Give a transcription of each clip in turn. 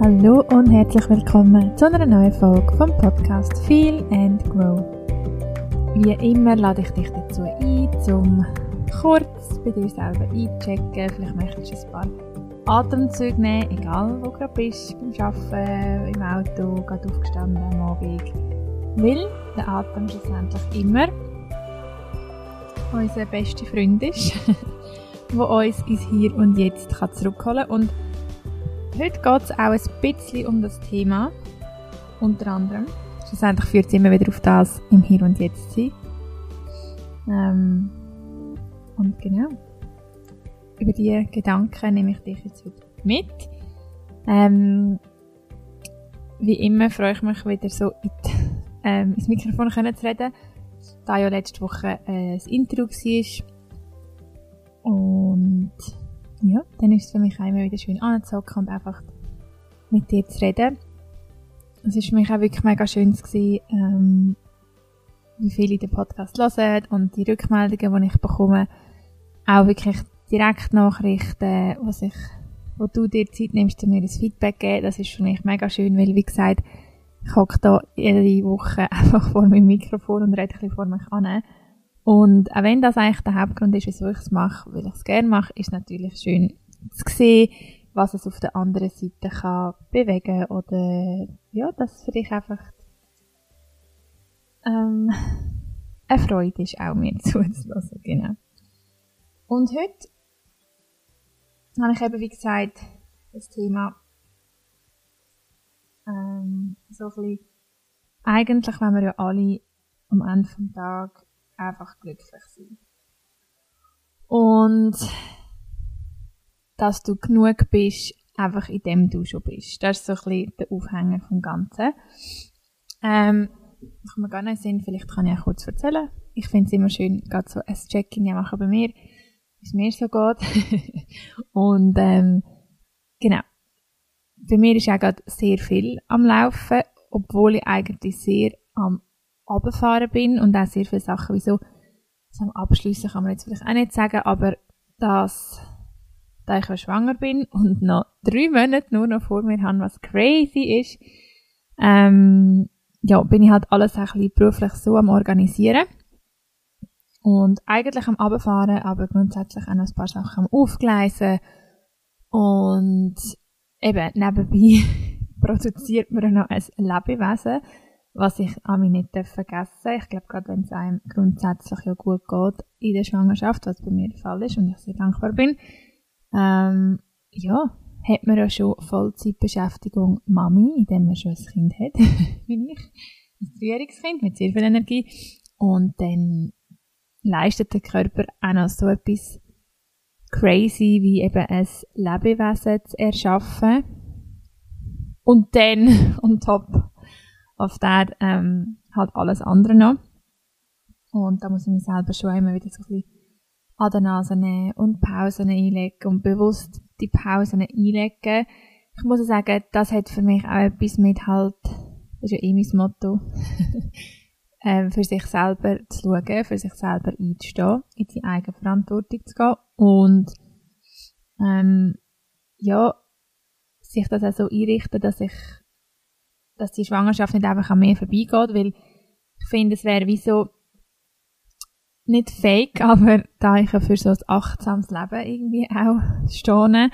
Hallo und herzlich willkommen zu einer neuen Folge vom Podcast Feel and Grow. Wie immer lade ich dich dazu ein, um kurz bei dir selber einzuchecken. Vielleicht möchtest du ein paar Atemzüge nehmen, egal wo du gerade bist, beim Arbeiten, im Auto, gerade aufgestanden, am Abend. Weil der Atem schlussendlich immer unser bester Freund ist, der uns ins Hier und Jetzt zurückholen kann. Und heute geht es auch ein bisschen um das Thema, unter anderem. Schlussendlich führt es immer wieder auf das, im Hier und Jetzt zu sein. Und genau, über diese Gedanken nehme ich dich jetzt heute mit. Wie immer freue ich mich wieder so ins Mikrofon zu reden, da ja letzte Woche ein Interview war. Und ja, dann ist es für mich auch immer wieder schön anzuhocken und einfach mit dir zu reden. Es war für mich auch wirklich mega schön gewesen, wie viele den Podcast hören und die Rückmeldungen, die ich bekomme, auch wirklich Direktnachrichten, wo du dir Zeit nimmst, mir ein Feedback geben. Das ist für mich mega schön, weil, wie gesagt, ich hocke da jede Woche einfach vor meinem Mikrofon und rede ein bisschen vor mich an. Und auch wenn das eigentlich der Hauptgrund ist, wieso ich es mache, weil ich es gerne mache, ist es natürlich schön zu sehen, was es auf der anderen Seite kann bewegen oder ja, dass es für dich einfach eine Freude ist, auch mir zuzuhören. Genau. Und heute habe ich eben, wie gesagt, das Thema so ein bisschen, eigentlich wollen wir ja alle am Ende des Tages einfach glücklich sein. Und dass du genug bist, einfach in dem du schon bist. Das ist so ein bisschen der Aufhänger vom Ganzen. Ich kann mir gar nicht sehen, vielleicht kann ich auch kurz erzählen. Ich finde es immer schön, gerade so ein Check-in machen bei mir, wie es mir so geht. Und genau. Bei mir ist auch gerade sehr viel am Laufen, obwohl ich eigentlich sehr am runterfahren bin und auch sehr viele Sachen, wieso am Abschliessen kann man jetzt vielleicht auch nicht sagen, aber da ich ja schwanger bin und noch 3 Monate nur noch vor mir habe, was crazy ist, ja, bin ich halt alles ein bisschen beruflich so am Organisieren und eigentlich am Runterfahren, aber grundsätzlich auch noch ein paar Sachen am Aufgleisen und eben nebenbei produziert man noch ein Lebewesen, was ich an mich nicht vergessen darf. Ich glaube, gerade wenn es einem grundsätzlich ja gut geht in der Schwangerschaft, was bei mir der Fall ist und ich sehr dankbar bin, ja, hat man ja schon Vollzeitbeschäftigung Mami, indem man schon ein Kind hat, wie ich. Ein 3-jähriges Kind mit sehr viel Energie. Und dann leistet der Körper auch noch so etwas crazy, wie eben ein Lebewesen zu erschaffen. Und dann, on top of that, halt alles andere noch. Und da muss ich mich selber schon immer wieder so ein bisschen an der Nase nehmen und Pausen einlegen und bewusst die Pausen einlegen. Ich muss sagen, das hat für mich auch etwas mit halt, das ist ja mein Motto, für sich selber zu schauen, für sich selber einzustehen, in die eigene Verantwortung zu gehen und ja, sich das auch so einrichten, dass die Schwangerschaft nicht einfach an mir vorbeigeht, weil ich finde, es wäre wie so nicht fake, aber da ich ja für so ein achtsames Leben irgendwie auch stehe,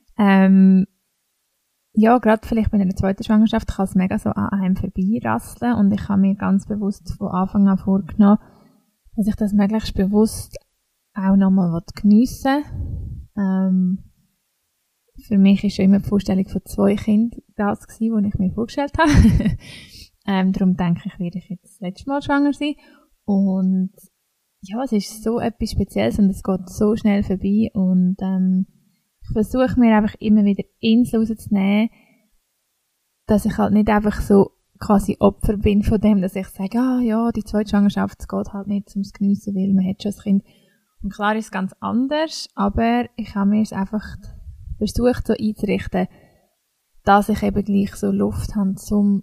ja, gerade vielleicht bei einer zweiten Schwangerschaft kann es mega so an einem vorbeirasseln und ich habe mir ganz bewusst von Anfang an vorgenommen, dass ich das möglichst bewusst auch nochmal geniessen will. Für mich war schon immer die Vorstellung von 2 Kindern das gewesen, was ich mir vorgestellt habe. Darum denke ich, werde ich jetzt das letzte Mal schwanger sein. Und ja, es ist so etwas Spezielles und es geht so schnell vorbei. Und ich versuche mir einfach immer wieder Inseln rauszunehmen, dass ich halt nicht einfach so quasi Opfer bin von dem, dass ich sage, ah ja, die zweite Schwangerschaft, es geht halt nicht ums Geniessen, weil man hat schon ein Kind. Und klar ist es ganz anders, aber ich habe mir es einfach versucht so einzurichten, dass ich eben gleich so Luft habe zum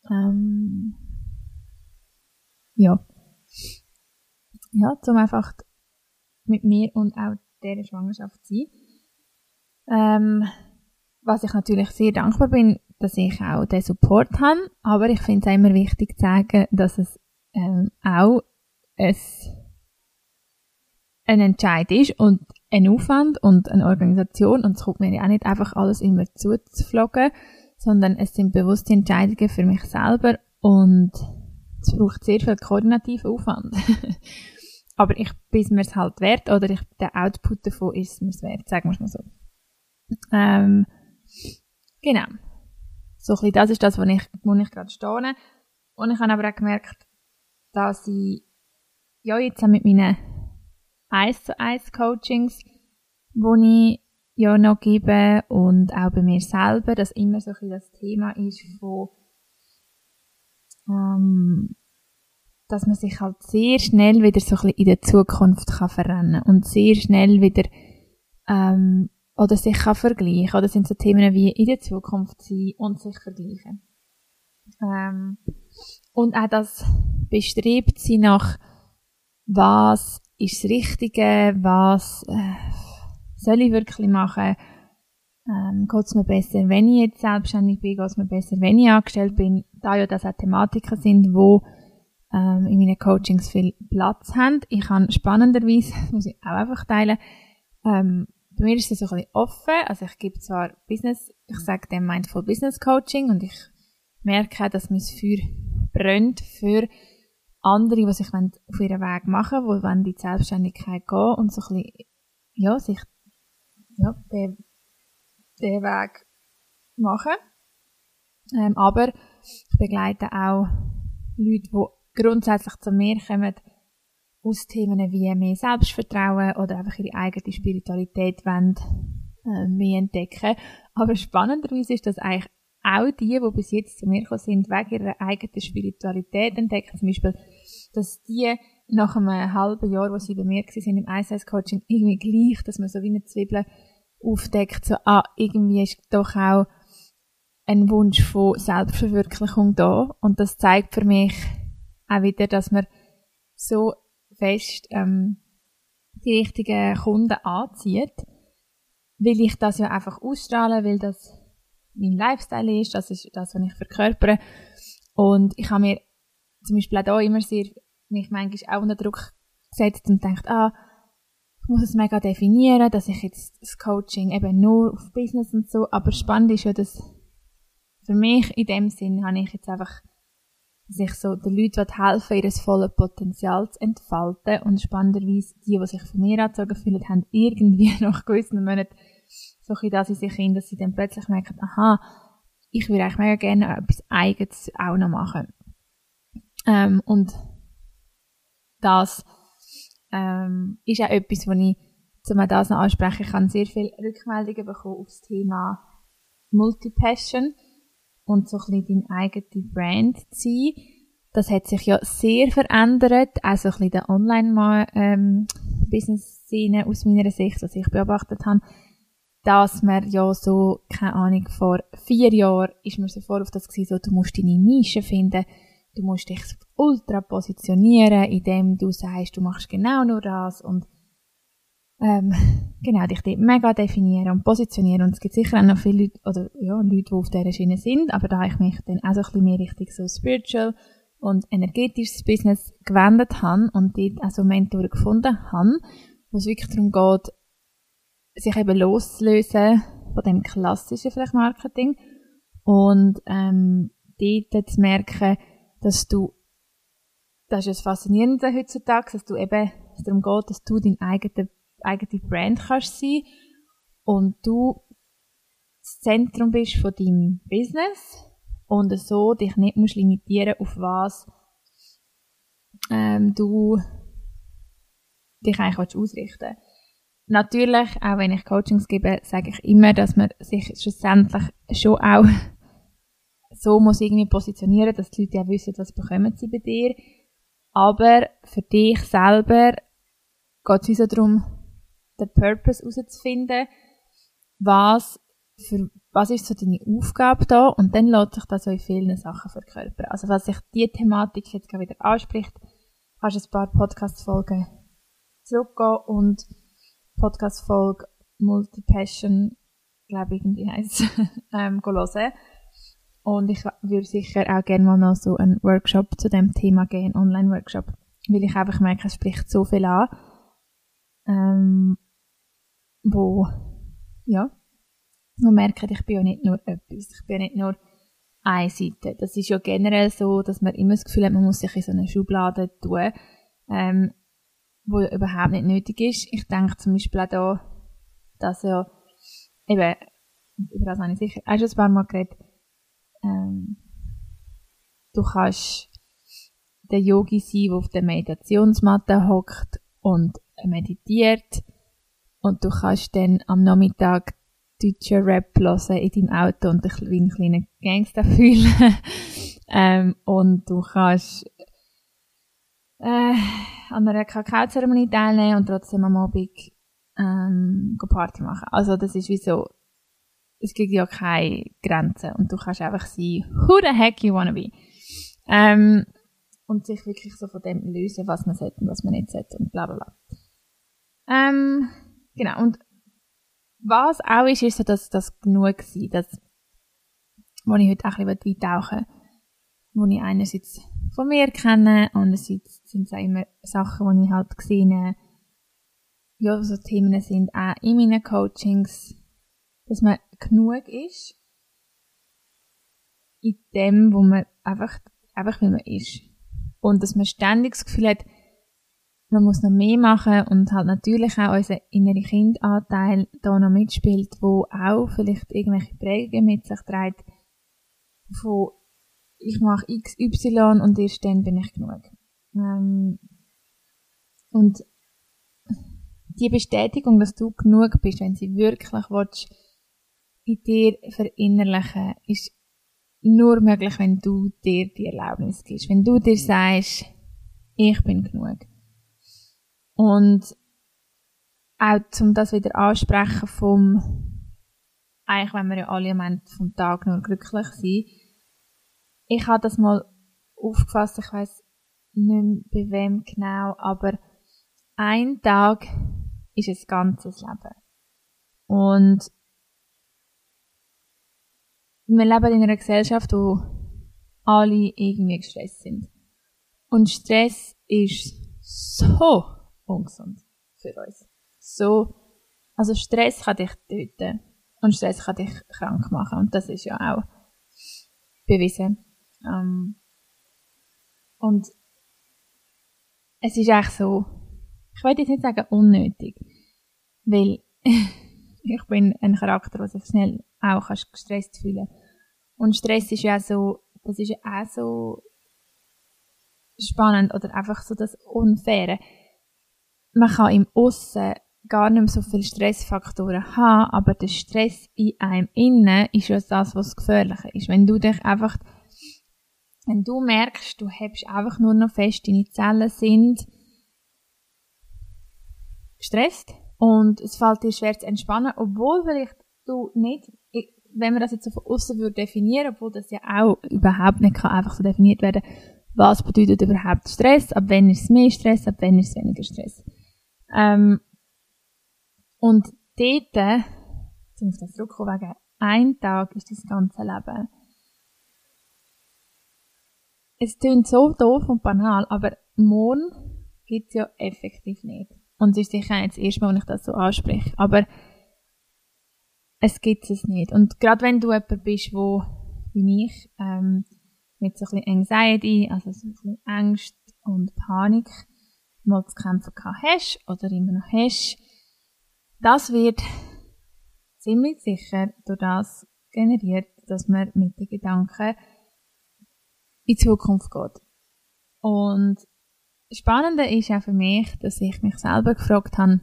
zum einfach mit mir und auch dieser Schwangerschaft zu sein. Was ich natürlich sehr dankbar bin, dass ich auch den Support habe, aber ich finde es auch immer wichtig zu sagen, dass es auch ein Entscheid ist und ein Aufwand und eine Organisation, und es kommt mir ja auch nicht einfach alles immer zuzuflogen, sondern es sind bewusste Entscheidungen für mich selber und es braucht sehr viel koordinativen Aufwand. Aber ich bin mir es halt wert, oder der Output davon ist mir es wert, sagen wir es mal so. Genau. So ein bisschen das ist das, wo ich gerade stehe. Und ich habe aber auch gemerkt, dass ich ja jetzt auch mit meinen 1:1 Coachings, die ich ja noch gebe, und auch bei mir selber, dass immer so ein bisschen das Thema ist von dass man sich halt sehr schnell wieder so ein bisschen in der Zukunft kann verrennen und sehr schnell wieder oder sich kann vergleichen. Oder sind so Themen wie in der Zukunft sein und sich vergleichen. Und auch das bestrebt sie nach, was ist das Richtige, was soll ich wirklich machen, geht es mir besser, wenn ich jetzt selbstständig bin, geht es mir besser, wenn ich angestellt bin, da ja das auch Thematiken sind, wo in meinen Coachings viel Platz haben. Ich habe spannenderweise, das muss ich auch einfach teilen, bei mir ist es so ein bisschen offen, also ich gebe zwar ich sage dem Mindful Business Coaching, und ich merke auch, dass mein Feuer brennt für andere, die sich auf ihren Weg machen wollen, die in die Selbstständigkeit gehen und so ein bisschen, ja, sich, ja, den Weg machen. Aber ich begleite auch Leute, die grundsätzlich zu mir kommen, aus Themen wie mehr Selbstvertrauen oder einfach ihre eigene Spiritualität wollen, mehr entdecken. Aber spannenderweise ist das eigentlich auch die bis jetzt zu mir gekommen sind, wegen ihrer eigenen Spiritualität entdecken. Zum Beispiel, dass die nach einem halben Jahr, wo sie bei mir waren im 1:1-Coaching, irgendwie gleich, dass man so wie eine Zwiebel aufdeckt, so, irgendwie ist doch auch ein Wunsch von Selbstverwirklichung da. Und das zeigt für mich auch wieder, dass man so fest die richtigen Kunden anzieht, weil ich das ja einfach ausstrahle, weil das mein Lifestyle ist, das ist das, was ich verkörpere. Und ich habe mir zum Beispiel auch da immer mich manchmal auch unter Druck gesetzt und gedacht, ich muss es mega definieren, dass ich jetzt das Coaching eben nur auf Business und so, aber spannend ist ja, dass für mich in dem Sinn habe ich jetzt einfach, dass ich so den Leuten helfen, ihr volles Potenzial zu entfalten, und spannenderweise die sich von mir angezogen fühlen, haben irgendwie nach gewissen Monaten so ein bisschen das in sich hin, dass sie dann plötzlich merken, ich würde eigentlich mega gerne etwas Eigenes auch noch machen. Und das ist auch etwas, wo ich, um das noch ansprechen, ich habe sehr viele Rückmeldungen bekommen auf das Thema Multipassion und so ein bisschen deine eigene Brand zu sein. Das hat sich ja sehr verändert, auch so ein bisschen der Online-Business-Szene aus meiner Sicht, was ich beobachtet habe, dass man ja so, keine Ahnung, vor 4 Jahren ist man sofort auf das gewesen, so, du musst deine Nische finden, du musst dich ultra positionieren, indem du sagst, du machst genau nur das und genau, dich dort mega definieren und positionieren. Und es gibt sicher auch noch viele Leute, oder ja, Leute, die auf dieser Schiene sind, aber da ich mich dann auch so ein bisschen mehr Richtung so spiritual und energetisches Business gewendet habe und dort auch so Mentoren gefunden habe, wo es wirklich darum geht, sich eben loszulösen von dem klassischen vielleicht Marketing und dort zu merken, dass das ist das Faszinierende heutzutage, dass du eben, es darum geht, dass du deine eigene Brand kannst sein und du das Zentrum bist von deinem Business und so dich nicht musst limitieren, auf was du dich eigentlich ausrichten willst. Natürlich, auch wenn ich Coachings gebe, sage ich immer, dass man sich schlussendlich schon auch so muss irgendwie positionieren, dass die Leute ja wissen, was bekommen sie bei dir. Aber für dich selber geht es so darum, den Purpose herauszufinden, was ist so deine Aufgabe da, und dann lässt sich das so in vielen Sachen verkörpern. Also, was sich die Thematik jetzt gerade wieder anspricht, kannst du ein paar Podcast-Folgen zurückgehen und Podcast-Folge Multipassion, glaube ich, irgendwie heisst hören. Und ich würde sicher auch gerne mal noch so einen Workshop zu dem Thema geben, einen Online-Workshop. Weil ich einfach merke, es spricht so viel an, wo merken, ich bin ja nicht nur etwas, ich bin ja nicht nur eine Seite. Das ist ja generell so, dass man immer das Gefühl hat, man muss sich in so eine Schublade tun, wo überhaupt nicht nötig ist. Ich denke zum Beispiel auch da, dass ja, eben, über das habe ich sicher auch schon ein paar Mal geredet, du kannst der Yogi sein, der auf der Meditationsmatte hockt und meditiert, und du kannst dann am Nachmittag deutschen Rap hören in deinem Auto und dich wie einen kleinen Gangster fühlen. Und du kannst an einer Kakaozeremonie teilnehmen und trotzdem am Abend Party machen. Also das ist wie so, es gibt ja keine Grenzen und du kannst einfach sein, who the heck you wanna be. Und sich wirklich so von dem lösen, was man sollte und was man nicht sollte und bla bla bla. Genau, und was auch ist so, dass das genug sein, das, wo ich heute auch ein bisschen eintauchen will, wo ich einerseits von mir kenne, andererseits sind es auch immer Sachen, die ich halt gesehen, ja, so Themen sind auch in meinen Coachings, dass man genug ist in dem, wo man einfach wie man ist. Und dass man ständig das Gefühl hat, man muss noch mehr machen und halt natürlich auch unser innerer Kindanteil da noch mitspielt, wo auch vielleicht irgendwelche Prägungen mit sich trägt, von ich mache XY und erst dann bin ich genug. Und die Bestätigung, dass du genug bist, wenn sie wirklich willst, in dir verinnerlichen, ist nur möglich, wenn du dir die Erlaubnis gibst. Wenn du dir sagst, ich bin genug. Und auch, um das wieder ansprechen eigentlich wenn wir ja alle am Ende vom Tag nur glücklich sind. Ich habe das mal aufgefasst, ich weiss nicht mehr bei wem genau, aber ein Tag ist ein ganzes Leben. Und wir leben in einer Gesellschaft, wo alle irgendwie gestresst sind. Und Stress ist so ungesund für uns. Also Stress kann dich töten. Und Stress kann dich krank machen. Und das ist ja auch bewiesen. Und es ist eigentlich so, ich will jetzt nicht sagen unnötig, weil ich bin ein Charakter, der sich schnell auch gestresst fühlen kann. Und Stress ist ja so, das ist ja auch so spannend oder einfach so das Unfaire. Man kann im Aussen gar nicht mehr so viele Stressfaktoren haben, aber der Stress in einem Innen ist ja das, was gefährlicher ist. Wenn du merkst, du hebst einfach nur noch fest, deine Zellen sind gestresst und es fällt dir schwer zu entspannen, obwohl vielleicht du nicht, wenn man das jetzt so von außen würde definieren, obwohl das ja auch überhaupt nicht kann einfach so definiert werden, was bedeutet überhaupt Stress, ab wann ist es mehr Stress, ab wann ist es weniger Stress. Und dort, zum auf das zurückkommen, wegen ein Tag ist das ganze Leben. Es klingt so doof und banal, aber morgen gibt es ja effektiv nicht. Und es ist sicher nicht das erste Mal, wenn ich das so anspreche, aber es gibt es nicht. Und gerade wenn du jemand bist, wo, wie ich, mit so ein bisschen Anxiety, also so ein bisschen Angst und Panik mal zu kämpfen hast oder immer noch hast, das wird ziemlich sicher durch das generiert, dass man mit den Gedanken in die Zukunft geht. Und das Spannende ist auch für mich, dass ich mich selber gefragt habe,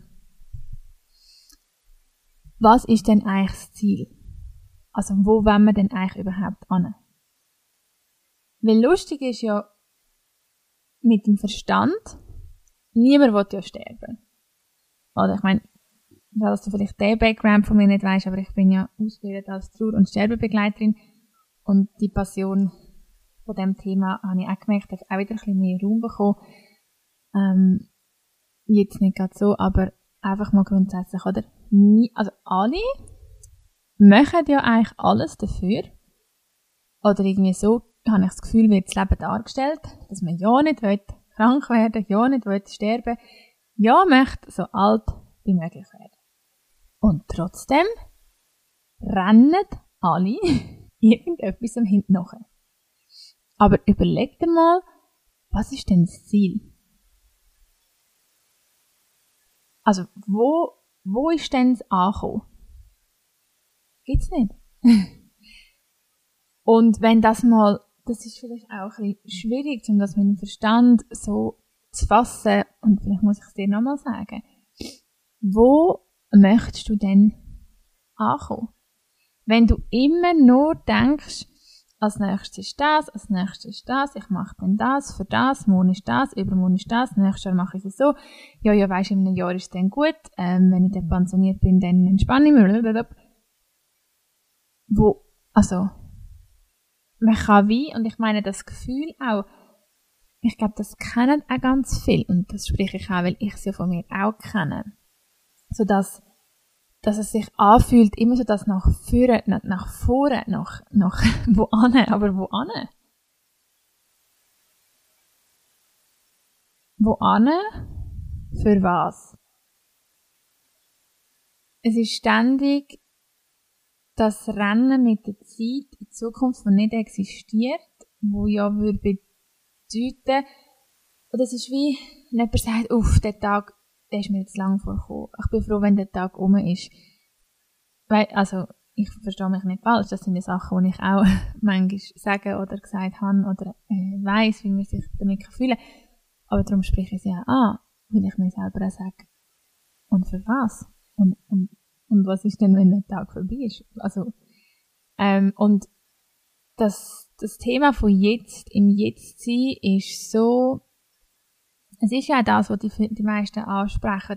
was ist denn eigentlich das Ziel? Also wo wollen wir denn eigentlich überhaupt hin? Weil lustig ist ja, mit dem Verstand, niemand will ja sterben. Oder ich meine, dass du vielleicht den Background von mir nicht weißt, aber ich bin ja ausgebildet als Trauer- und Sterbebegleiterin und die Passion von diesem Thema habe ich auch gemerkt, dass auch wieder ein bisschen mehr Raum bekommen. Jetzt nicht gerade so, aber einfach mal grundsätzlich, oder? Also alle machen ja eigentlich alles dafür, Oder irgendwie so, habe ich das Gefühl, wird das Leben dargestellt, dass man ja nicht will krank werden, ja nicht will sterben, ja möchte so alt wie möglich werden. Und trotzdem rennen alle irgendetwas hinten nachher. Aber überleg dir mal, was ist denn das Ziel? Also, wo ist denn das Ankommen? Gibt's nicht. Und wenn das ist vielleicht auch ein bisschen schwierig, um das mit dem Verstand so zu fassen, und vielleicht muss ich es dir nochmal sagen. Wo möchtest du denn ankommen? Wenn du immer nur denkst, als nächstes ist das, als nächstes ist das, ich mache dann das, für das, morgen ist das, übermorgen ist das, nächstes Jahr mache ich es so, ja, weisst, in einem Jahr ist es dann gut, wenn ich dann pensioniert bin, dann entspanne ich mich, man kann und ich meine das Gefühl auch, ich glaube, das kennen auch ganz viel, und das spreche ich auch, weil ich es ja von mir auch kenne, so dass es sich anfühlt, immer so das nach vorne, nach wo ane, aber wo ane? Wo ane? Für was? Es ist ständig das Rennen mit der Zeit in Zukunft, die nicht existiert, wo ja würde bedeuten, oder es ist wie, wenn jemand sagt, der Tag, der ist mir jetzt lang vorgekommen. Ich bin froh, wenn der Tag um ist. Weil, also, ich verstehe mich nicht falsch, das sind die Sachen, die ich auch manchmal sage oder gesagt habe oder weiss, wie man sich damit fühlen kann. Aber darum spreche ich es ja an, weil ich mir selber auch sage, und für was? Und was ist denn, wenn der Tag vorbei ist? Also, und das Thema von jetzt, im Jetzt-Sein ist so, es ist ja das, was die meisten ansprechen,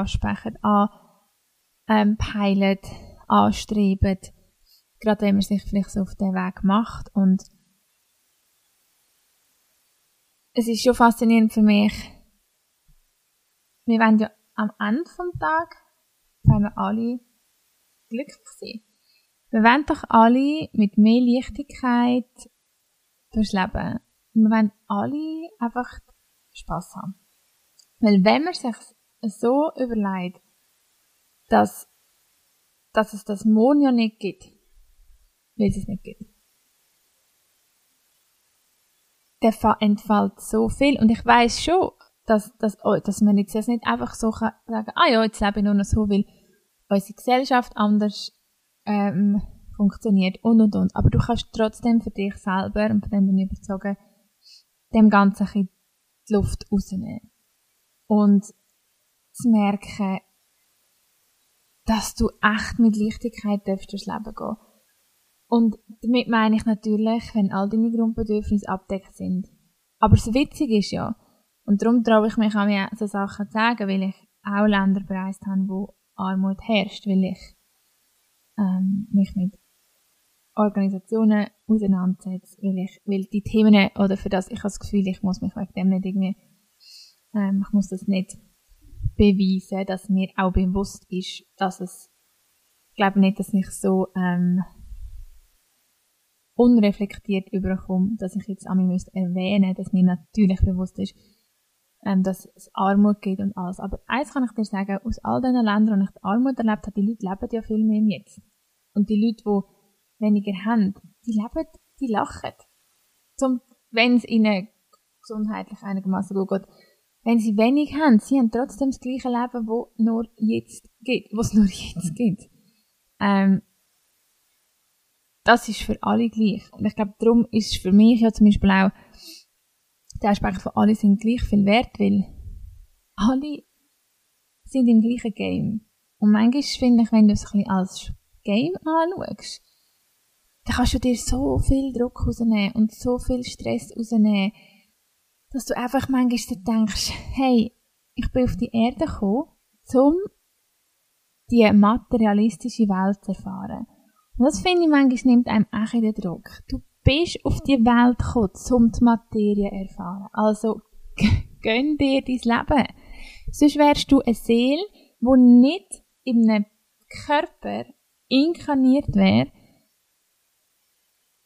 peilen, anstreben, gerade wenn man sich vielleicht so auf den Weg macht. Und es ist schon faszinierend für mich, wir wollen ja am Ende des Tages, wollen wir alle glücklich sein. Wir wollen doch alle mit mehr Leichtigkeit durchs Leben. Wir wollen alle einfach Spass haben. Weil wenn man sich so überlegt, dass es das Morgen ja nicht gibt, weil es nicht gibt, dann entfällt so viel. Und ich weiss schon, dass man jetzt nicht einfach so sagen kann, jetzt lebe ich nur noch so, weil unsere Gesellschaft anders funktioniert und. Aber du kannst trotzdem für dich selber, und von dem bin ich überzeugt, dem Ganzen ein bisschen die Luft rausnehmen. Und zu merken, dass du echt mit Leichtigkeit durchs Leben gehen. Und damit meine ich natürlich, wenn all deine Grundbedürfnisse abdeckt sind. Aber das Witzige ist ja, und darum traue ich mich auch mir so Sachen zu sagen, weil ich auch Länder bereist habe, wo Armut herrscht, weil ich mich mit Organisationen auseinandersetze, weil die Themen, oder für das ich habe das Gefühl, ich muss mich wegen dem nicht irgendwie, ich muss das nicht beweisen, dass mir auch bewusst ist, dass ich glaube nicht, dass ich so unreflektiert überkomme, dass ich jetzt an mich erwähnen müsste, dass mir natürlich bewusst ist, dass es Armut gibt und alles. Aber eins kann ich dir sagen, aus all diesen Ländern, wo ich die Armut erlebt habe, die Leute leben ja viel mehr im Jetzt. Und die Leute, die weniger haben, die lachen. Wenn es ihnen gesundheitlich einigermaßen gut geht. Wenn sie wenig haben, sie haben trotzdem das gleiche Leben, was es nur jetzt gibt. Das ist für alle gleich. Und ich glaube, darum ist für mich ja zum Beispiel auch der Aspekt von alle sind gleich viel wert, weil alle sind im gleichen Game. Und manchmal finde ich, wenn du es ein bisschen als Game anschaust, dann kannst du dir so viel Druck rausnehmen und so viel Stress rausnehmen, dass du einfach manchmal denkst, hey, ich bin auf die Erde gekommen, um die materialistische Welt zu erfahren. Und das finde ich manchmal nimmt einem auch in den Druck. Du bist auf die Welt gekommen, um die Materie zu erfahren. Also gönn dir dein Leben. Sonst wärst du eine Seele, die nicht in einem Körper inkarniert wäre,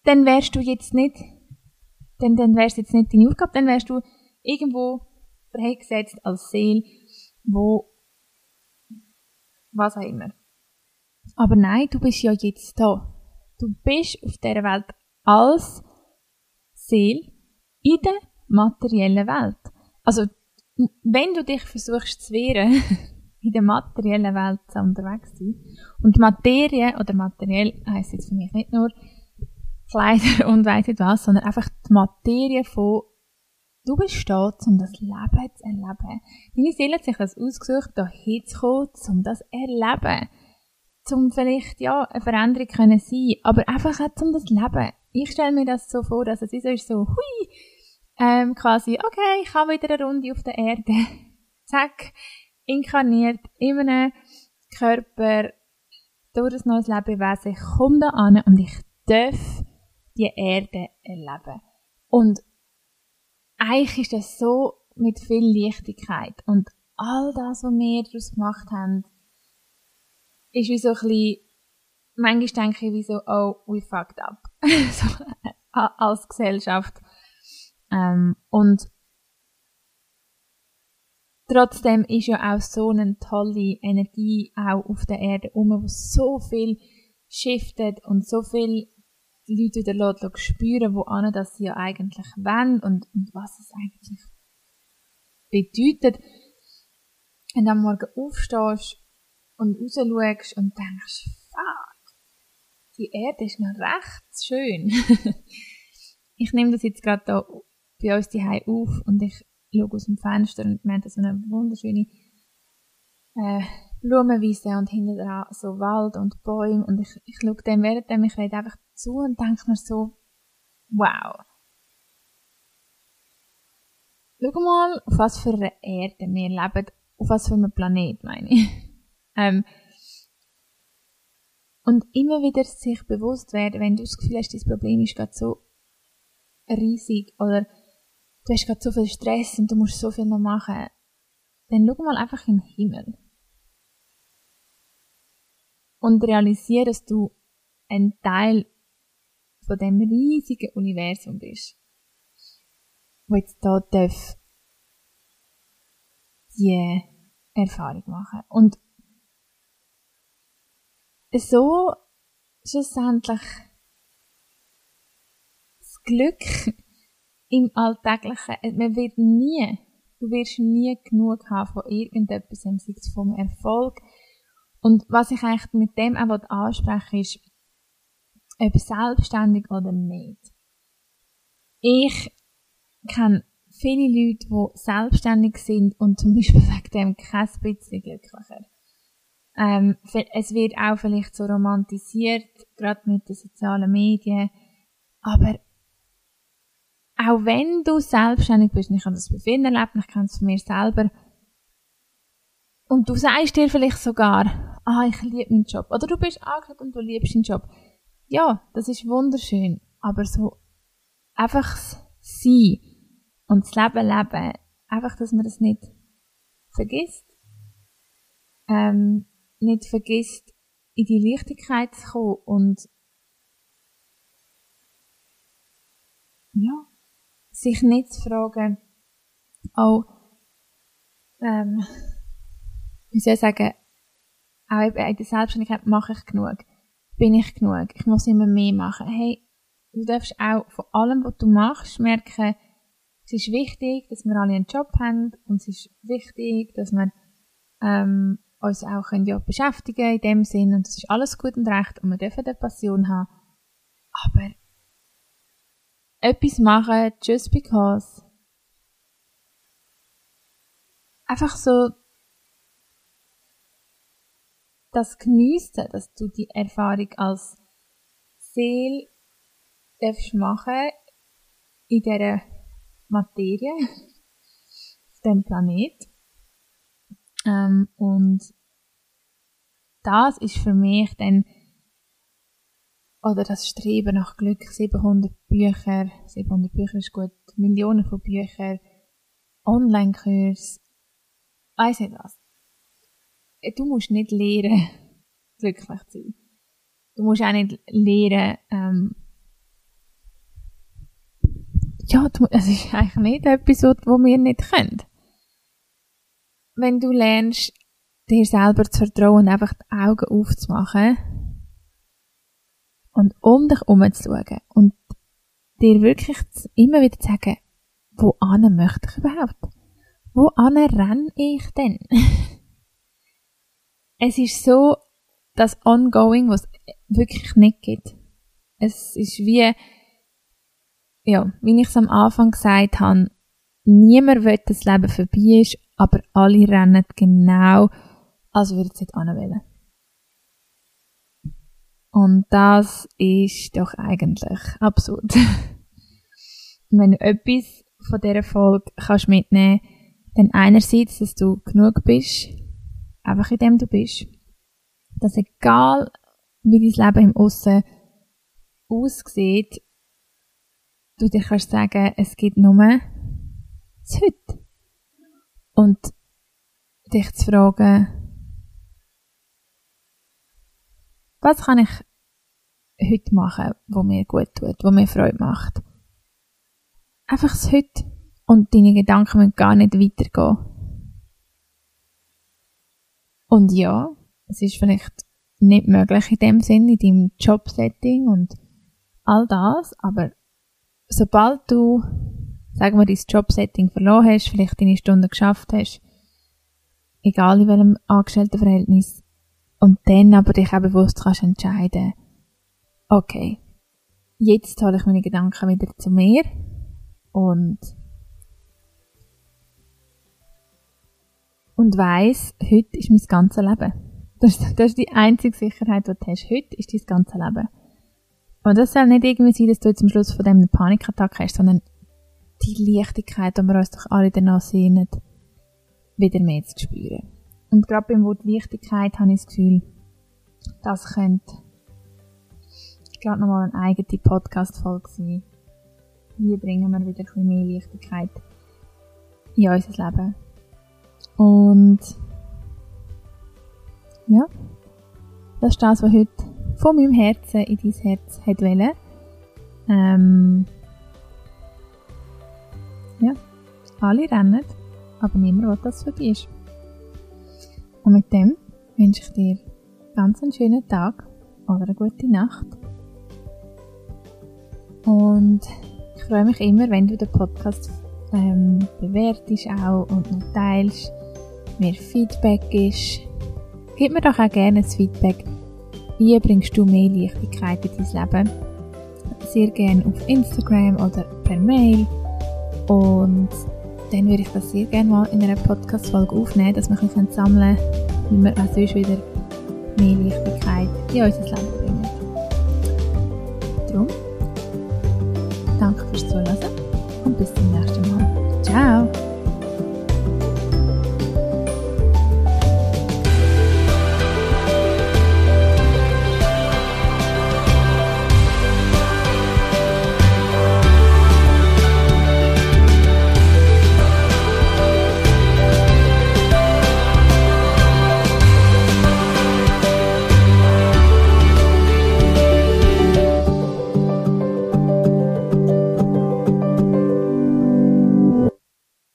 dann wärst du jetzt nicht, dann wär's jetzt nicht deine Aufgabe, dann wärst du irgendwo freigesetzt als Seele, wo, was auch immer. Aber nein, du bist ja jetzt da. Du bist auf dieser Welt als Seele in der materiellen Welt. Also, wenn du dich versuchst zu wehren, in der materiellen Welt unterwegs zu sein, und Materie, oder materiell heisst jetzt für mich nicht nur Kleider und weiss nicht was, sondern einfach die Materie von, du bist da, um das Leben zu erleben. Deine Seele hat sich das ausgesucht, da hinzukommen, um das zu erleben. Um vielleicht, ja, eine Veränderung können sein, aber einfach auch um das Leben. Ich stelle mir das so vor, dass es ist so, hui, quasi, okay, ich habe wieder eine Runde auf der Erde. Zack, inkarniert in einem Körper durch ein neues Lebewesen. Ich komme da an und ich darf die Erde erleben. Und eigentlich ist das so mit viel Leichtigkeit. Und all das, was wir daraus gemacht haben, ist wie so ein bisschen, manchmal denke ich wie so, oh, we fucked up. So, als Gesellschaft. Und trotzdem ist ja auch so eine tolle Energie auch auf der Erde wo so viel shiftet und so viel die Leute wieder spüren, dass sie ja eigentlich wollen und was es eigentlich bedeutet. Wenn du am Morgen aufstehst und raus schaust und denkst, fuck, die Erde ist noch recht schön. Ich nehme das jetzt gerade da bei uns zu Hause auf und ich schaue aus dem Fenster und wir haben so eine wunderschöne Blumenwiese und hinten dran so Wald und Bäume und ich schaue dem währenddem ich rede einfach zu und denke mir so, wow. Schau mal, auf was für eine Erde wir leben, auf was für einem Planet, meine ich. Und immer wieder sich bewusst werden, wenn du das Gefühl hast, dein Problem ist gerade so riesig oder du hast gerade so viel Stress und du musst so viel noch machen, dann schau mal einfach in den Himmel. Und realisiere, dass du ein Teil von dem riesigen Universum bist, wo jetzt da darf die Erfahrung machen. Und so schlussendlich das Glück im Alltäglichen, du wirst nie genug haben von irgendetwas, sei es vom Erfolg. Und was ich eigentlich mit dem auch ansprechen will, ist, ob selbstständig oder nicht. Ich kenne viele Leute, die selbstständig sind und zum Beispiel wegen dem kein bisschen glücklicher. Es wird auch vielleicht so romantisiert, gerade mit den sozialen Medien, aber auch wenn du selbstständig bist, ich habe das bei vielen erlebt, ich kenne es von mir selber, und du sagst dir vielleicht sogar, ich liebe meinen Job, oder du bist angestellt und du liebst deinen Job. Ja, das ist wunderschön, aber so einfach sein und das Leben leben, einfach, dass man das nicht vergisst, nicht vergisst, in die Leichtigkeit zu kommen und ja, sich nicht zu fragen, wie soll ich sagen, auch in der Selbstständigkeit mache ich genug, bin ich genug, ich muss immer mehr machen. Hey, du darfst auch von allem, was du machst, merken, es ist wichtig, dass wir alle einen Job haben und es ist wichtig, dass wir uns auch beschäftigen können in dem Sinn und das ist alles gut und recht und wir dürfen eine Passion haben, aber etwas machen, just because, einfach so das Geniessen, dass du die Erfahrung als Seele darfst machen in dieser Materie, auf diesem Planet. Und das ist für mich dann, oder das Streben nach Glück, 700 Bücher ist gut, Millionen von Büchern, Online-Kurs, weiss nicht was. Du musst nicht lernen, glücklich zu sein. Du musst auch nicht lernen, ja, es ist eigentlich nicht etwas, was wir nicht können. Wenn du lernst, dir selber zu vertrauen und einfach die Augen aufzumachen und um dich herumzuschauen und dir wirklich immer wieder zu sagen, wohin möchte ich überhaupt? Wohin renne ich denn? Es ist so das Ongoing, was es wirklich nicht gibt. Es ist wie ich es am Anfang gesagt habe, niemand will, dass das Leben vorbei ist, aber alle rennen genau, als würden sie nicht hinwollen. Und das ist doch eigentlich absurd. Und wenn du etwas von dieser Folge kannst mitnehmen, dann einerseits, dass du genug bist, einfach in dem du bist. Dass egal, wie dein Leben im Aussen aussieht, du dir kannst sagen, es gibt nur das Heute. Und dich zu fragen, was kann ich heute machen, was mir gut tut, was mir Freude macht. Einfach das Heute. Und deine Gedanken müssen gar nicht weitergehen. Und ja, es ist vielleicht nicht möglich in dem Sinn, in deinem Jobsetting und all das, aber sobald du, sagen wir, dein Jobsetting verloren hast, vielleicht deine Stunden geschafft hast, egal in welchem Angestelltenverhältnis, und dann aber dich auch bewusst kannst entscheiden, okay, jetzt hole ich meine Gedanken wieder zu mir und weiss, heute ist mein ganzes Leben. Das ist die einzige Sicherheit, die du hast. Heute ist dein ganzes Leben. Und das soll nicht irgendwie sein, dass du jetzt am Schluss von dem eine Panikattacke hast, sondern die Leichtigkeit, die wir uns doch alle danach sehnen, wieder mehr zu spüren. Und gerade beim Wort Leichtigkeit habe ich das Gefühl, das könnte gerade nochmal eine eigene Podcast-Folge sein. Wie bringen wir wieder ein bisschen mehr Leichtigkeit in unser Leben? Und ja, das ist das, was heute von meinem Herzen in dein Herz wollte. Alle rennen, aber niemand will, dass es vorbei ist. Und mit dem wünsche ich dir ganz einen schönen Tag oder eine gute Nacht. Und ich freue mich immer, wenn du den Podcast bewertest auch und noch teilst, mir Feedback gibst. Gib mir doch auch gerne das Feedback. Wie bringst du mehr Leichtigkeit in dein Leben? Sehr gerne auf Instagram oder per Mail. Und dann würde ich das sehr gerne mal in einer Podcast-Folge aufnehmen, dass wir ein bisschen sammeln können, wie wir auch sonst wieder mehr Leichtigkeit in unser Leben bringen. Darum, danke fürs Zuhören und bis zum nächsten Mal.